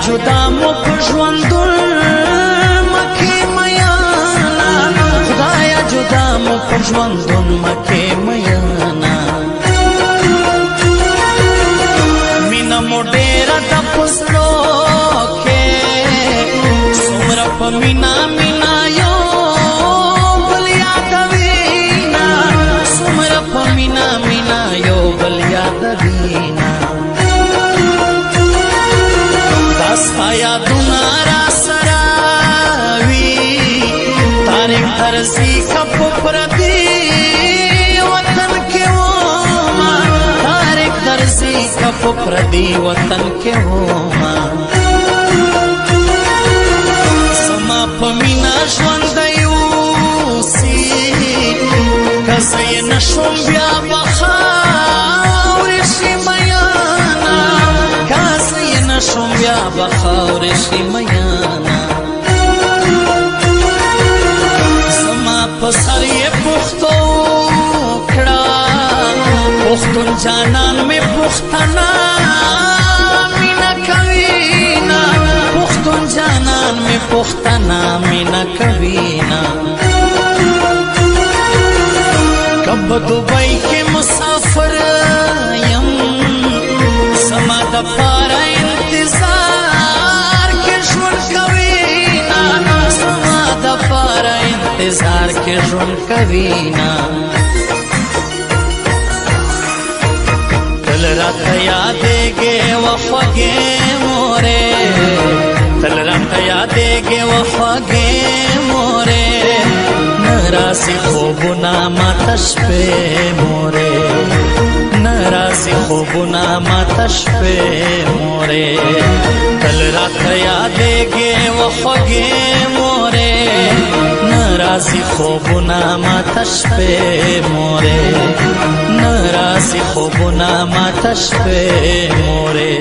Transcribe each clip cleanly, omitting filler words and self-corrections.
جدا مو پژوندون مکه میانا خدایا جدا مو پژوندون مکه میانا مینا مو ډیره د پزړو کې څومره په مینا مینا یو بل یادوینا څومره په مینا مینا یو بل یادوینا داستا یادونه را سره وي تاریخ درځي که په پردي وطن کې ومه تاریخ درځي که په پردي وطن کې ومه زما په مینه ژوندی اوسي که زه یې نشم بیا به خاورې شي میانا که زه یې نشم بیا به خاورې شي میانا زما په سر یې پوښتو کړه پښتون جانان مې پښتنه مینه کوینه پښتون جانان مې پښتنه مینه کوینه که په دوبۍ کې مسافر یم زما دپاره انتظار کې ژوند کوینه زما دپاره انتظار کې ژوند کوینه تل راته یادېږې وخوږې مورې تل راته یادېږې وخوږې مورې نه راځي خوبونه ماته شپې مورې نه راځي خوبونه ماته شپې مورې تل راته یادېږې وخوږې مورې نه راځي خوبونه ماته شپې مورې نه راځي خوبونه ماته شپې مورې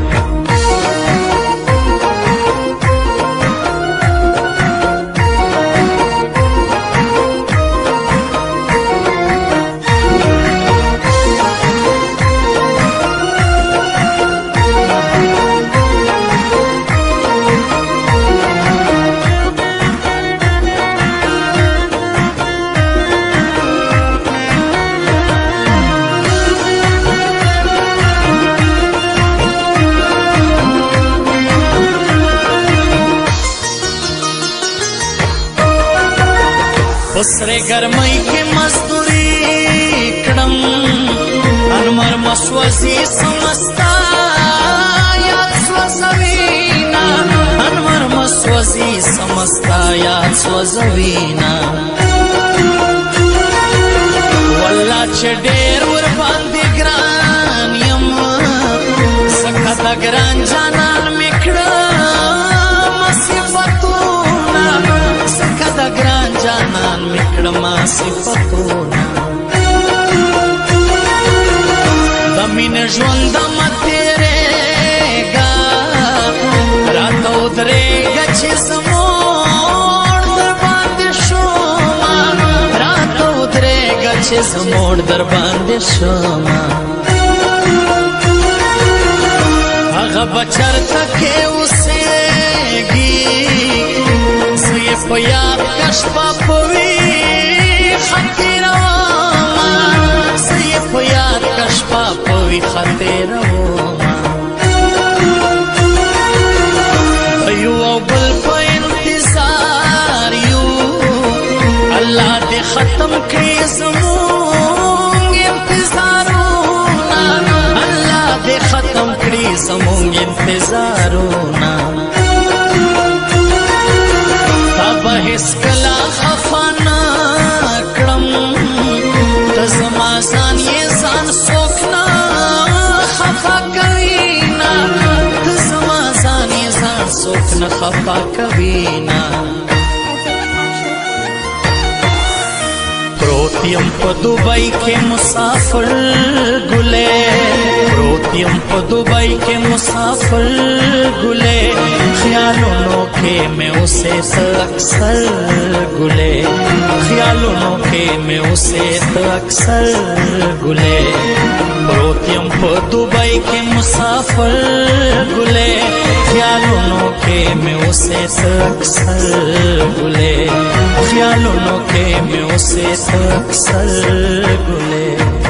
سره ګرمۍ کې مزدوري کړم انمر مسوځي سمستا یاد سوځوینا انمر مسوځي سمستا یاد سوځوینا والله چې ډېر ور باندې ګران یم ځکه د ګران جانان مې کړه مصیبتونه ځکه د ګران جانان مې کړه مصیبتونه د مینې ژونده مه تېرېږه راته ودرېږه چې زموږ در باندې شومه راته ودرېږه چې زموږ در باندې شومه هغه به چرته کې اوسېږي زه یې په یاد که شپه په وي ختېرومه زه یې په یاد که شپه په وي ختېرومه د یو او بل په انتظار یو الله دې ختم کړي زموږ انتظارونه الله دې ختم کړي زموږ انتظارونه به هیڅکله خفه نه کړم ته زما ځان یې ځان څوک نه خفه کوي نه ته زما ځان یې ځان څوک نه خفه کوي نه پروت یم په دوبۍ کې مسافر ګلې پروت یم په دوبۍ کې مسافر ګلې خیالونو کې میں اسے اکثر گلے خیالونو کې میں اسے اکثر گلے پروت یم په دوبۍ کې مسافر ګلې خیالونو में उसे अक्सर गुले, ख्यालों के में उसे अक्सर गुले।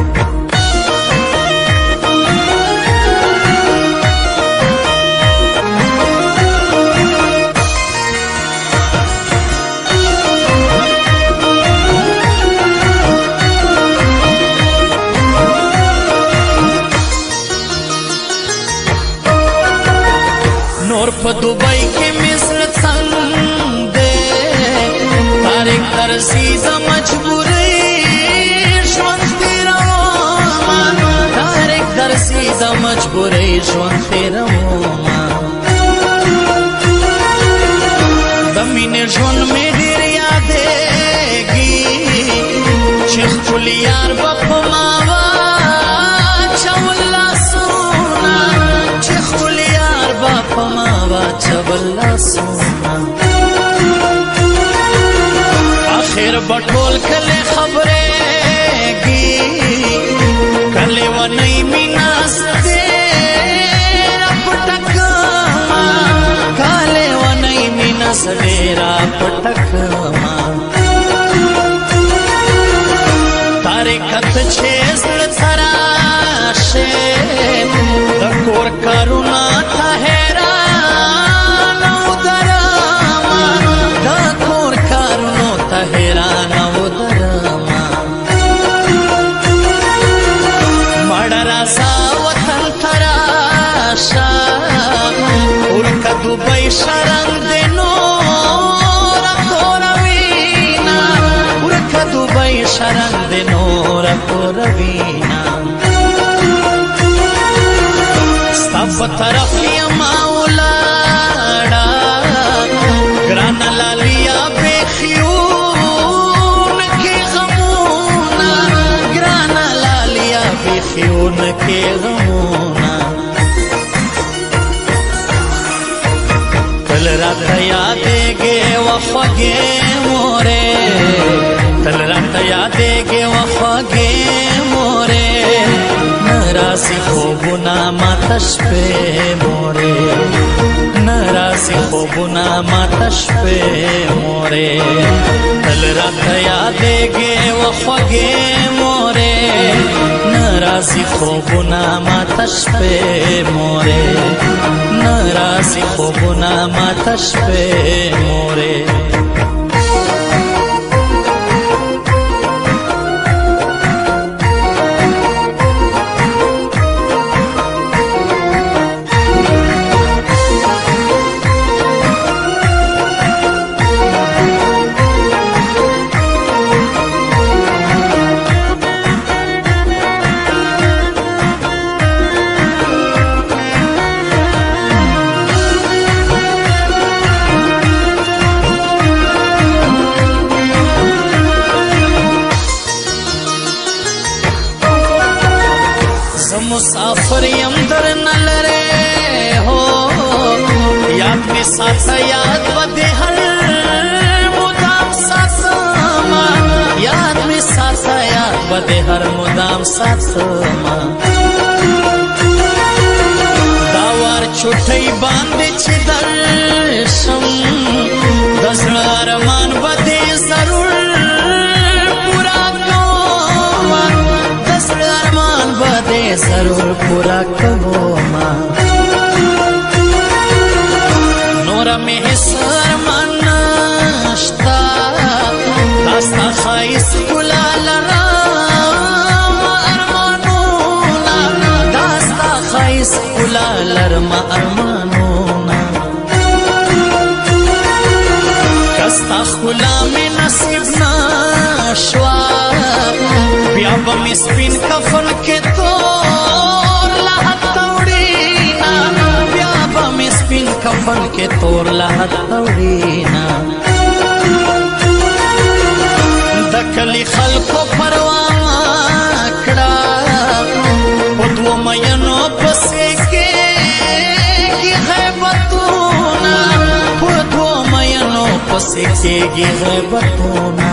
नूर पे दुबई के मिस्र तंग दे, तारिक तरसीदा मजबूरी शवंती रवोमा, तारिक तरसीदा मजबूरी शवंती रवोमा। दमीने जोन में ढेर यादेगी, शेख फुलियार बपमावा चवल्ला सोना, शेख फुलियार बपमावा चवल्ला सोना। आखिर बटोल कले खबरेगी, कले व नई मीनास तेरा पटकमा, कले व नई मीनास तेरा पटकमा। तारे खत छेस थराशे, दकोर करुणा था हैरान उदरमा, दकोर करुणा था हैरान उदरमा। मडरा सा वतन थराशा, उर्का दुबई शरण देनो रवीना, उर्का दुबई शरण देनो रवीना। सब तरफ माउलाड़ा ग्रान लालिया बेखियून के गमूना, ग्रान लालिया बेखियून के गमूना। कल रात यादेगे वफगे मोरे, कल रात यादेगे वफगे मोरे। नरासी خوبنا ماتش पे मोरे, नरासी خوبنا ماتش पे मोरे। कल रात यादेगे वफगे मोरे, नरासी خوبنا ماتش पे मोरे, नरासी خوبنا ماتش पे मोरे। मुसाफिर यमदर न लरे हो, याद में साथ याद बदे हर मुदाम साथमा, याद में साथ याद बदे हर मुदाम साथमा। दावार छुट्टी बांधे छिदर्शम, दसड़ा अरमान बदे जरूर पूरा कौमा, दसड़ा अरमान बदे जरूर पूरा कबोमा। नोरा में हिस्सर मनश्ता, दास्ता खाइस गुलाल राम अरमानोना, दास्ता खाइस गुलाल अरमा अरमानोना। कस्ता खुला में नसीब नाशवा, बिया बमिस्पिन कफन के तोर लहत तौड़ीना, बिया बमिस्पिन कफन के तोर लहत तौड़ीना। दकली खल्को परवामा कड़ा, उद्वो मयनो पसे के गैबतूना, उद्वो मयनो पसे के गैबतूना।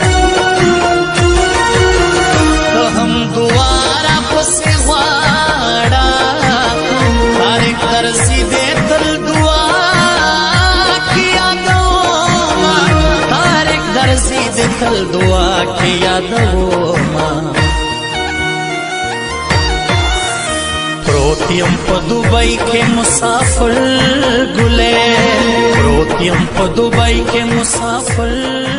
हम दुआरा पसे वाड़ा, तारिक तरसी दे तल दुआ تل دعا کې یادوما پروتیم په دوبۍ کې مسافر ګلې پروتیم په دوبۍ کې مسافر